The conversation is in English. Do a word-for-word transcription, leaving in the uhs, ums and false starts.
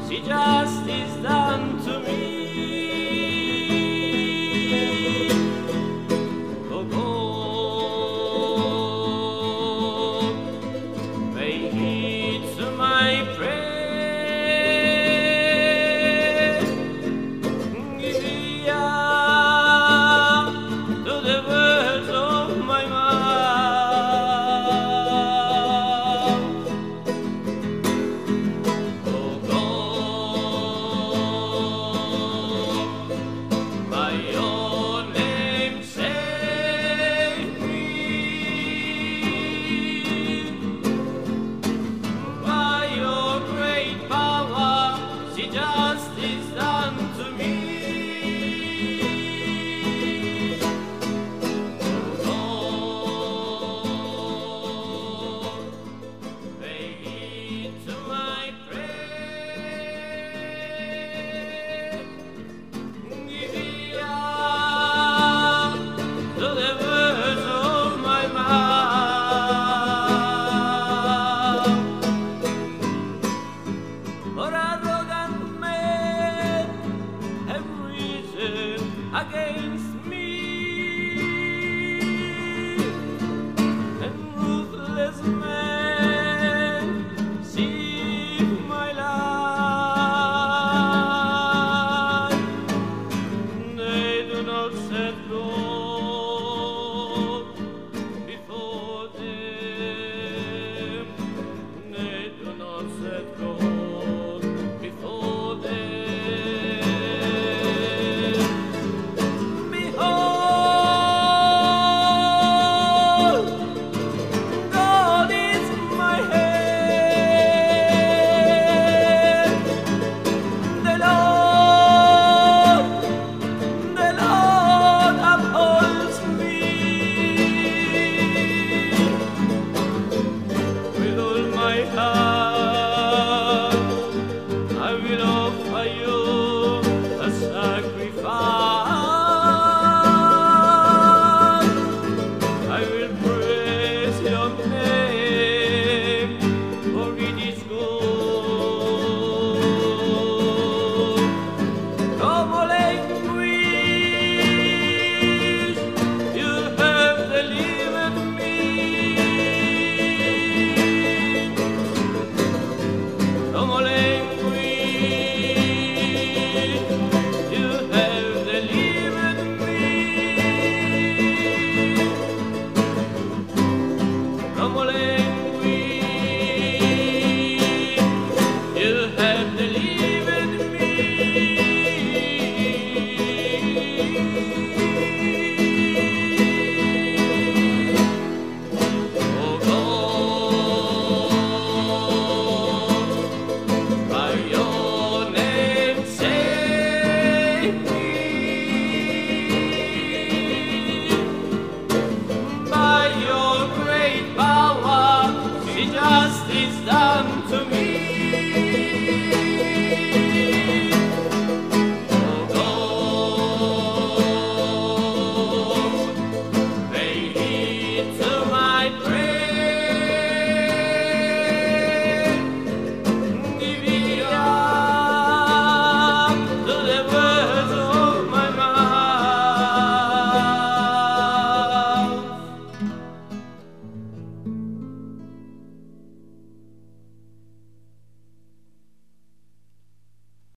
see justice done to me. Oh God, pay heed to my prayer. Give ear to the words of my mouth. Oh God, by your name save me. By your great power, see justice done to me. Pay heed to my prayer. Give ear to the words of my mouth. For arrogant men have risen against me, and ruthless men seek my life. They do not set God before them. They do not set God before them. Behold, God is my head. The Lord, the Lord upholds me. With all my heart, I will offer you a sacrifice. I will praise your name, for it is good.